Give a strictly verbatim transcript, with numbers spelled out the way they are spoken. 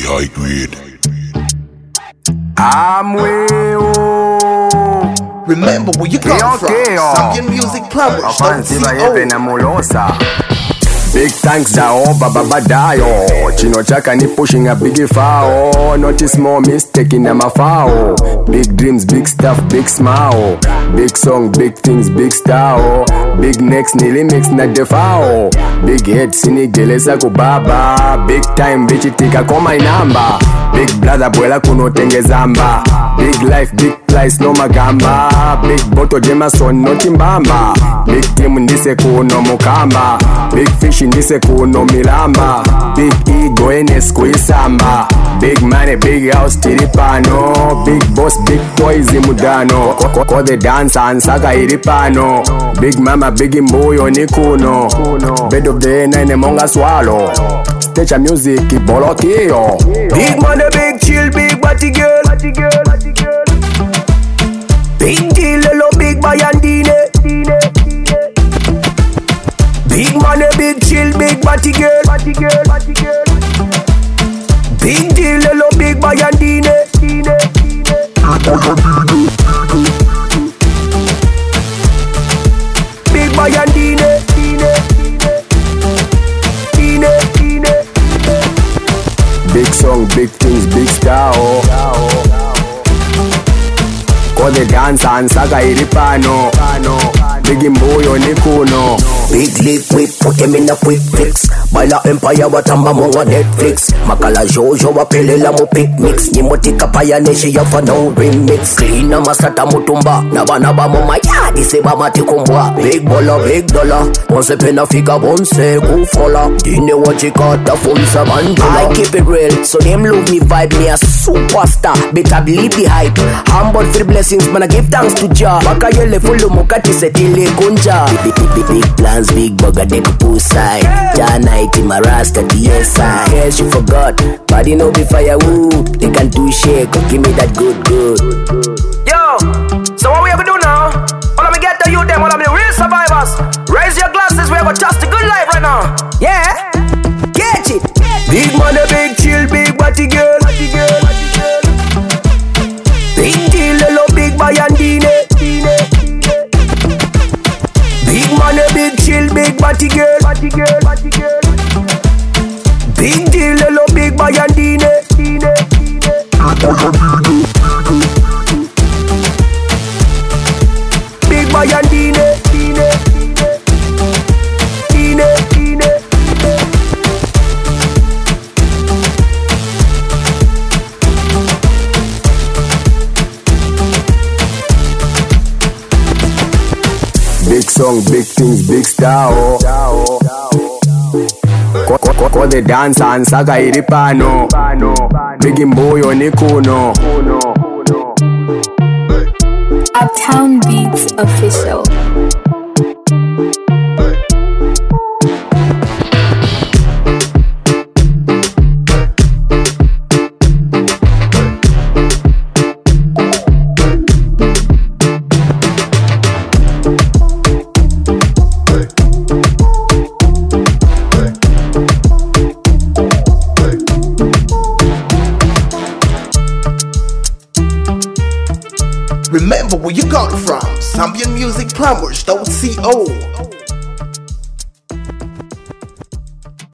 high grade. I'm way oh. Remember where you come from. Zambian Music Plumbers. Big thanks dao baba badayo. Chino chaka ni pushing a big fao. Notice more mistake in my fao. Big dreams, big stuff, big smile. Big song, big things, big star. Big necks ni limits na defao. Big head sinigeleza kubaba. Big time bitch tika kwa my number. Big brother bwela kuno tengezamba. Big life, big price no magamba. Big boto Jameson no timbamba. Big team ndise kuno mukamba. Big fish ndise kuno milamba. Big ego enes kuisamba. Big money, big house tiripano. Big boss, big toys imudano. Ko the dance and saka iripano. Big mama, big imbuyo ni kuno. Bed of the nine monga swallow. Stage a music bolokio. Big money, big chill, big body girl. Big deal, hello, big bayandine. Big money, big chill, big body girl. Big deal, hello, big bayandine. Big bayandine. Big song, big things, big star. Ko the dance and saga iripano. Big imbuyo ni kuno. Big liquid, put him in a quick fix. Baila Empire watamba monga Netflix. Makala Jojo wapelela mo picnics. Nimotika paya neshi yafa no remix. Clean na masata mutumba. Naba naba mo mayadi seba mati kumbwa. Big bola, big dollar. Once pena fika bonse kufola. Dine wachikata funsa mandula. I keep it real, so them love me vibe. Me a superstar, better believe the hype. Humble for the blessings, man I give thanks to Jah. Baka yele fulu mukati setile kunja. Big, big, big, big plans, big bugger they go poolside. Jah night in my rasta D S I. Yes you forgot, body no be firewood. They can do shake, or give me that good good. Yo, so what we have to do now? All of me get to you them, all of me real survivors. Raise your glasses, we have a just a good life right now. Yeah, get it. Big money, big chill, big body girl. Big deal, hello, big bayandine. Big money, big chill, big body girl. Big deal, hello, big bayandine. Big bayandine. Big song, big things, big star. Ko the dance and saga iripano. Big imbuyo ni kuno. Uptown Beats Official. Remember where you got from. Zambian Music Plumbers. Co.